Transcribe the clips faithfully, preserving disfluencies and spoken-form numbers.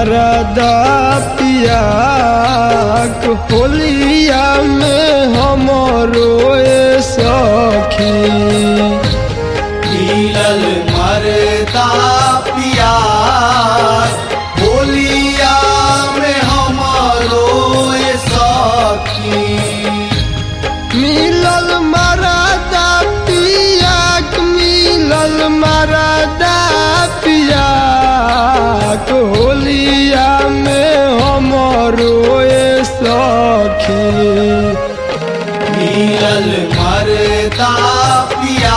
मरदा पिया होलिया में हमरो सखी मिलल मरदा पिया होलिया में हमरो सखी मिलल मरदा पिया मिलल मरदा पिया होलिया में हमरो सखी मिलल मरदा पिया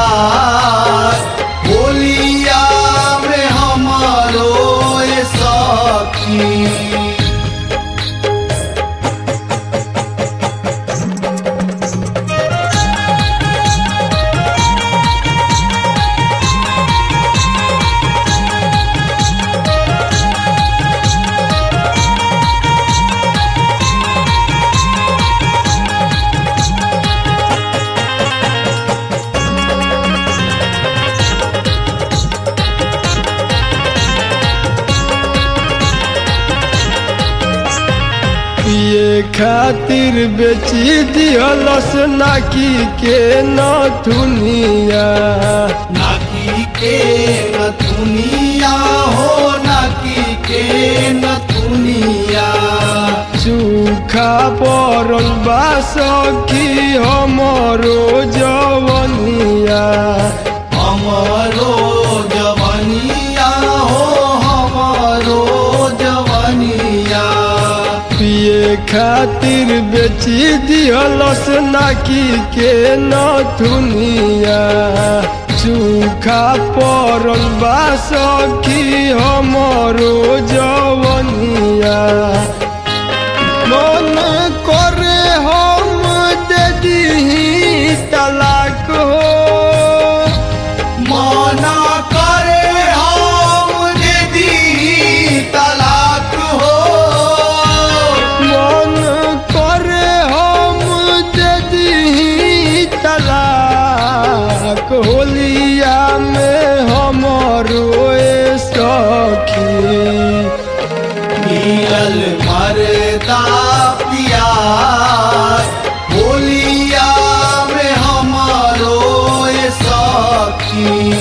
होलिया में हमरो सखी पिए खातिर बेची दिहलस नाकी के नथुनिया नाकी के नथुनिया हो नाकी के नथुनिया सूखा पड़ल बा सखी हमरो जवनिया हमरो जवनिया हो हमरो जवनिया पिए खातिर बेची दिहलस नाकी के नथुनिया सूखा पड़ल बा सखी हमरो जवनिया मन करे हम दे दीही तलाक हो मना करे हम दे दी तलाक हो मन करे हम दे दीही तलाक होलिया में हमरो सखी मिलल मरदा पिया होलिया में हमरो सखी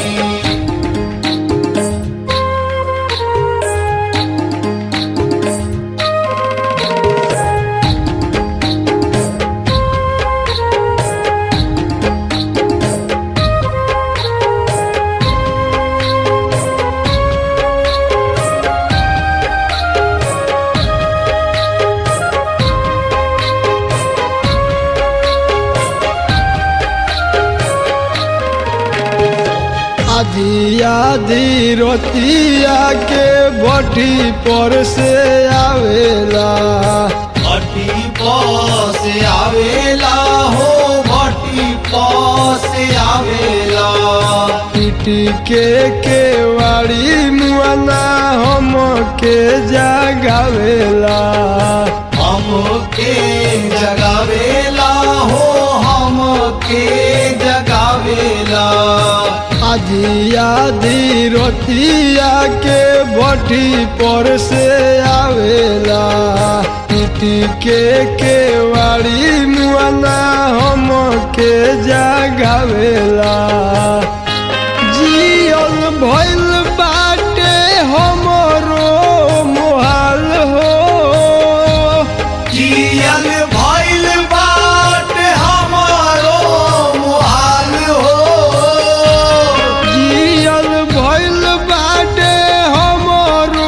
आधी आधी रोतिया के भट्टी पर से आवेला भट्टी पास आवेला हो भट्टी पास आवेला पिटी के केवाड़ी मुआना हम के जगावेला हम के जगावेला हो हम के जगावेला आधी आधी रोतिया के भट्टी पर से आवेला पिटी के केवाड़ी मुआना हम के जगावेला जियल भइल बाटे हमरो मोहाल हो जियल भइल बाटे हमरो मोहाल हो जियल भइल बाटे हमरो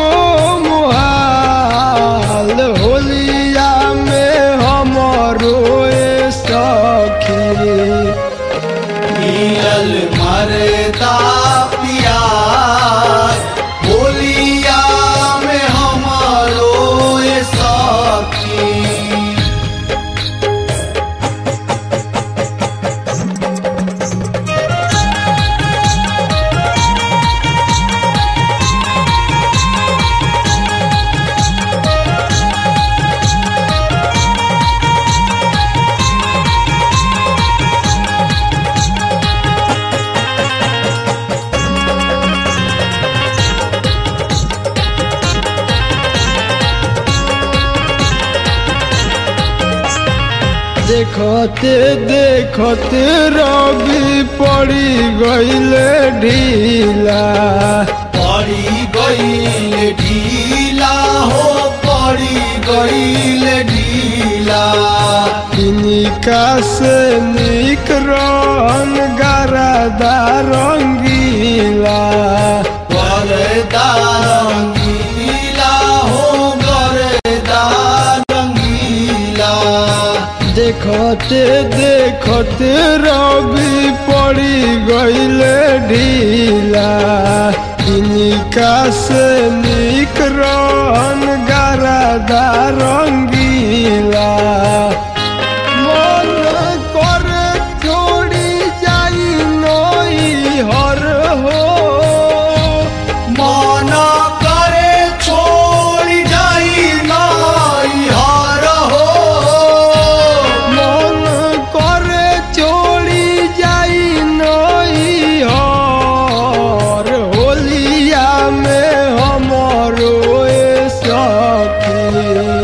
मोहाल होलिया में हमरो सखी मिलल देखते देखते रवि पड़ी गईले ढीला पड़ी गईल ढीला हो पड़ी गईल ढीला इनका से निक रन गरदा रंगीला गरदा रंगीला हो गरदा रंगीला देखते देखते रवि पड़ी गईले ढीला इनका से निक रन गरदा रंगीला मन करे छोड़ी जाई नई हर हो मन करे छोड़ जाई नाई हार हो मन करे छोड़ी जाई नई हर होलिया में हमरो ए सखी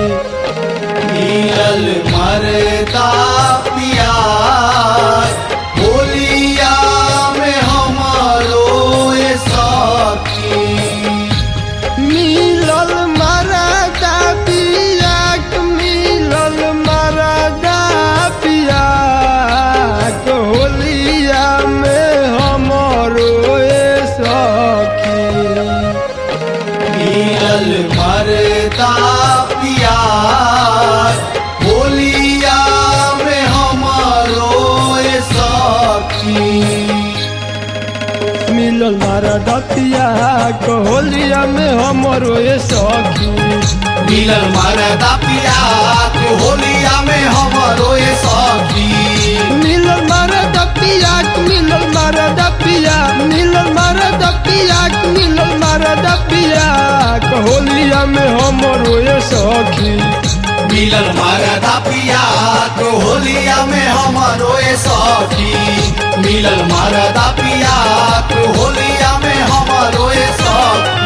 मिलल मरदा प्यार होलिया में हमारो ए सखी मिलल मरदा पियाक मिलल मरदा पियाक होलिया में हमरो ए सखी मिलल मरदा प्यार होलिया में हमारो ए सखी मिलल मरदा पियाक होलिया में हमरो ए सखी मिलल मरदा पियाक होलिया में हमारो ए सखी मिलल मरदा पियाक मिलल मरदा पियाक मिलल मरदा पियाक मिलल मरदा पियाक होलिया में हमरो ए सखी मिलल मरदा पियाक होलिया में हमारो ए सखी मिलल मरदा पियाक होलिया में हमारो ए सखी